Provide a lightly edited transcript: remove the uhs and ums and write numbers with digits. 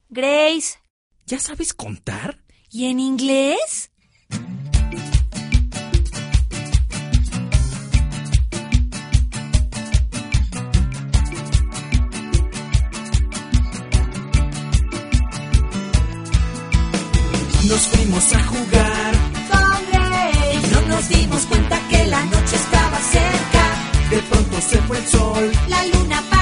Grace. ¿Ya sabes contar? ¿Y en inglés? Nos fuimos a jugar Con Grace. No nos dimos cuenta que la noche estaba cerca. De pronto se fue el sol. La luna